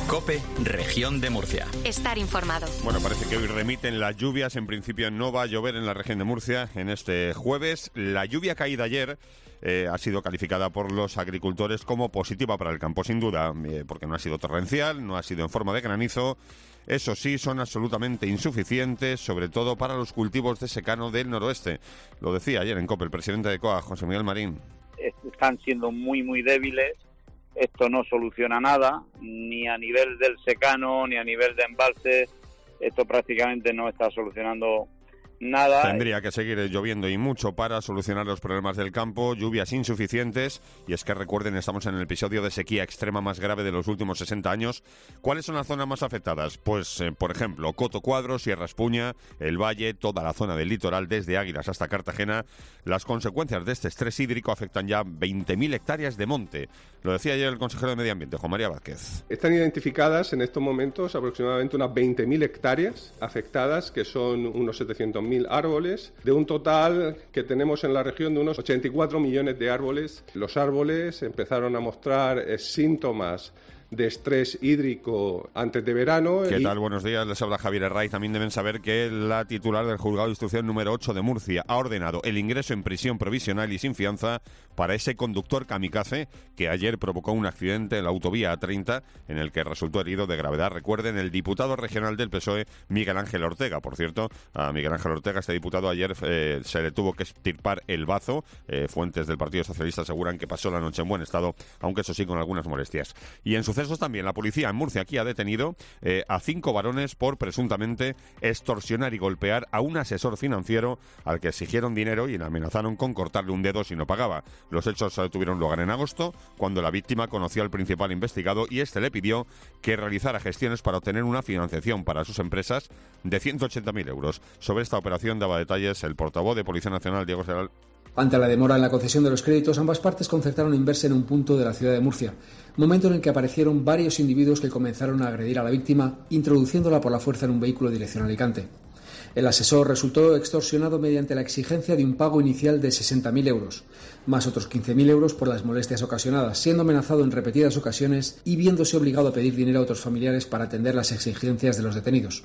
COPE, Región de Murcia. Estar informado. Bueno, parece que hoy remiten las lluvias. En principio no va a llover en la región de Murcia en este jueves. La lluvia caída ayer ha sido calificada por los agricultores como positiva para el campo, sin duda, porque no ha sido torrencial, no ha sido en forma de granizo. Eso sí, son absolutamente insuficientes, sobre todo para los cultivos de secano del noroeste. Lo decía ayer en COPE el presidente de COAG, José Miguel Marín. Están siendo muy, muy débiles. Esto no soluciona nada, ni a nivel del secano, ni a nivel de embalse. Esto prácticamente no está solucionando nada. Tendría que seguir lloviendo y mucho para solucionar los problemas del campo, lluvias insuficientes. Y es que recuerden, estamos en el episodio de sequía extrema más grave de los últimos 60 años. ¿Cuáles son las zonas más afectadas? Pues, por ejemplo, Coto Cuadro, Sierra Espuña, el Valle, toda la zona del litoral, desde Águilas hasta Cartagena. Las consecuencias de este estrés hídrico afectan ya 20.000 hectáreas de monte. Lo decía ayer el consejero de Medio Ambiente, Juan María Vázquez. Están identificadas en estos momentos aproximadamente unas 20.000 hectáreas afectadas, que son unos 700.000 árboles, de un total que tenemos en la región de unos 84 millones de árboles. Los árboles empezaron a mostrar síntomas de estrés hídrico antes de verano. ¿Qué tal? Buenos días, les habla Javier Herray. También deben saber que la titular del Juzgado de Instrucción número 8 de Murcia ha ordenado el ingreso en prisión provisional y sin fianza para ese conductor kamikaze que ayer provocó un accidente en la autovía A30 en el que resultó herido de gravedad. Recuerden, el diputado regional del PSOE, Miguel Ángel Ortega. Por cierto, a Miguel Ángel Ortega, este diputado, ayer se le tuvo que extirpar el bazo. Fuentes del Partido Socialista aseguran que pasó la noche en buen estado, aunque eso sí con algunas molestias. Y en sucesos también, la policía en Murcia aquí ha detenido a 5 varones por presuntamente extorsionar y golpear a un asesor financiero al que exigieron dinero y le amenazaron con cortarle un dedo si no pagaba. Los hechos tuvieron lugar en agosto, cuando la víctima conoció al principal investigado y este le pidió que realizara gestiones para obtener una financiación para sus empresas de 180.000 euros. Sobre esta operación daba detalles el portavoz de Policía Nacional, Diego Seral. Ante la demora en la concesión de los créditos, ambas partes concertaron en verse en un punto de la ciudad de Murcia, momento en el que aparecieron varios individuos que comenzaron a agredir a la víctima, introduciéndola por la fuerza en un vehículo dirección a Alicante. El asesor resultó extorsionado mediante la exigencia de un pago inicial de 60.000 euros, más otros 15.000 euros por las molestias ocasionadas, siendo amenazado en repetidas ocasiones y viéndose obligado a pedir dinero a otros familiares para atender las exigencias de los detenidos.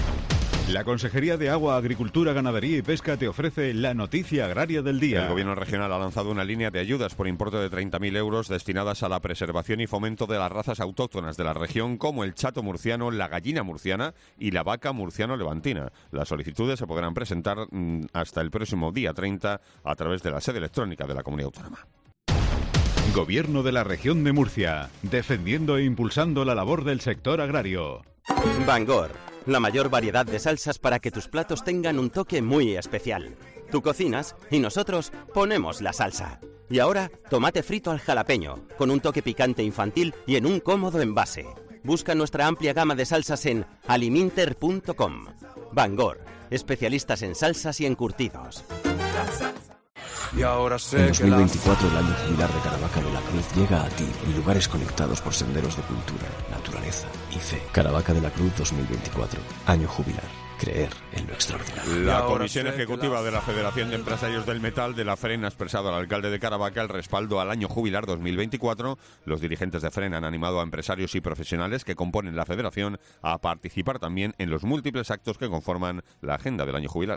La Consejería de Agua, Agricultura, Ganadería y Pesca te ofrece la noticia agraria del día. El Gobierno regional ha lanzado una línea de ayudas por importe de 30.000 euros destinadas a la preservación y fomento de las razas autóctonas de la región, como el chato murciano, la gallina murciana y la vaca murciano-levantina. Las solicitudes se podrán presentar hasta el próximo día 30 a través de la sede electrónica de la comunidad autónoma. Gobierno de la región de Murcia, defendiendo e impulsando la labor del sector agrario. Bangor, la mayor variedad de salsas para que tus platos tengan un toque muy especial. Tú cocinas y nosotros ponemos la salsa. Y ahora, tomate frito al jalapeño, con un toque picante infantil y en un cómodo envase. Busca nuestra amplia gama de salsas en aliminter.com. Bangor, especialistas en salsas y encurtidos. En 2024 el año jubilar de Caravaca de la Cruz llega a ti en lugares conectados por senderos de cultura, naturaleza y fe. Caravaca de la Cruz 2024, año jubilar. Creer en lo extraordinario. La Comisión Ejecutiva de la Federación de Empresarios del Metal de la FREN ha expresado al alcalde de Caravaca el respaldo al año jubilar 2024. Los dirigentes de FREN han animado a empresarios y profesionales que componen la federación a participar también en los múltiples actos que conforman la agenda del año jubilar.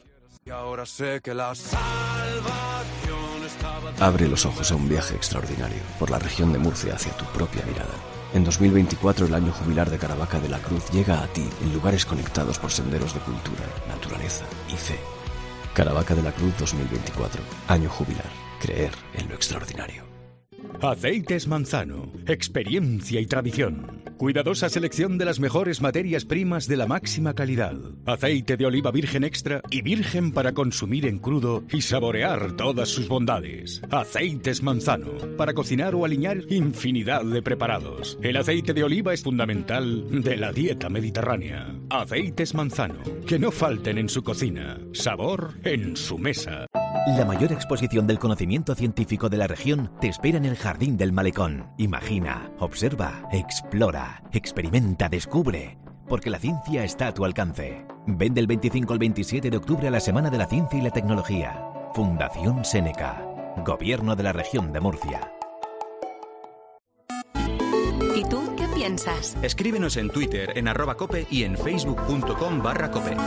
Abre los ojos a un viaje extraordinario por la región de Murcia hacia tu propia mirada. En 2024 el año jubilar de Caravaca de la Cruz llega a ti en lugares conectados por senderos de cultura, naturaleza y fe. Caravaca de la Cruz 2024, año jubilar. Creer en lo extraordinario. Aceites Manzano, experiencia y tradición. Cuidadosa selección de las mejores materias primas de la máxima calidad. Aceite de oliva virgen extra y virgen para consumir en crudo y saborear todas sus bondades. Aceites Manzano, para cocinar o aliñar infinidad de preparados. El aceite de oliva es fundamental de la dieta mediterránea. Aceites Manzano, que no falten en su cocina. Sabor en su mesa. La mayor exposición del conocimiento científico de la región te espera en el Jardín del Malecón. Imagina, observa, explora, experimenta, descubre. Porque la ciencia está a tu alcance. Ven del 25 al 27 de octubre a la Semana de la Ciencia y la Tecnología. Fundación Seneca. Gobierno de la región de Murcia. ¿Y tú qué piensas? piensas. Escríbenos en Twitter en @cope y en facebook.com/cope.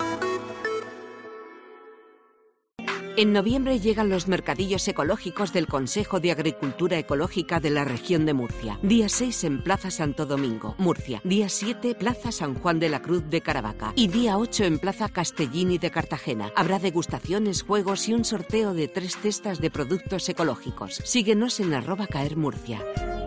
En noviembre llegan los mercadillos ecológicos del Consejo de Agricultura Ecológica de la región de Murcia. Día 6 en Plaza Santo Domingo, Murcia. Día 7, Plaza San Juan de la Cruz de Caravaca. Y día 8 en Plaza Castellini de Cartagena. Habrá degustaciones, juegos y un sorteo de 3 cestas de productos ecológicos. Síguenos en @caermurcia.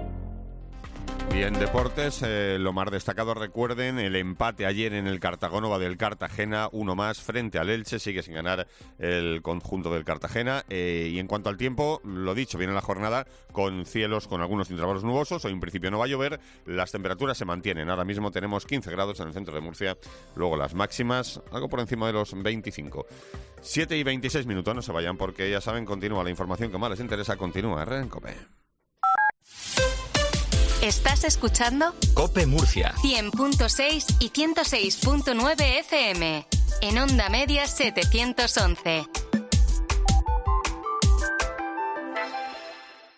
Y en deportes, lo más destacado, recuerden, el empate ayer en el Cartagonova del Cartagena, 1 más frente al Elche, sigue sin ganar el conjunto del Cartagena. Y en cuanto al tiempo, lo dicho, viene la jornada con cielos con algunos intervalos nubosos, hoy en principio no va a llover, las temperaturas se mantienen, ahora mismo tenemos 15 grados en el centro de Murcia, luego las máximas, algo por encima de los 25. 7 y 26 minutos, no se vayan porque ya saben, continúa la información que más les interesa, continúa en COPE. ¿Estás escuchando? COPE Murcia 100.6 y 106.9 FM. En onda media 711.